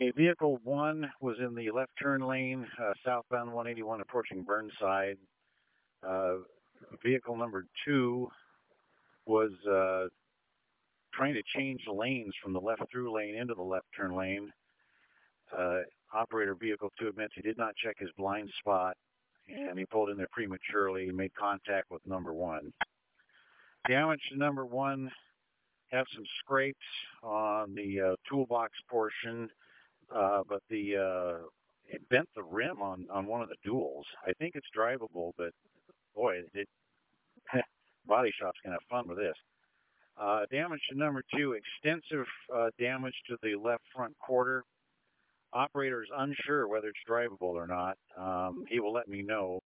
A vehicle one was in the left turn lane, southbound 181 approaching Burnside. Uh, vehicle number two was trying to change lanes from the left through lane into the left turn lane. Uh, Operator vehicle two admits he did not check his blind spot and he pulled in there prematurely and made contact with number one. Damage to number one, have some scrapes on the toolbox portion, but it bent the rim on one of the duals. I think it's drivable, but boy, body shop's gonna have fun with this. Damage to number two, extensive damage to the left front quarter. Operator is unsure whether it's drivable or not. He will let me know.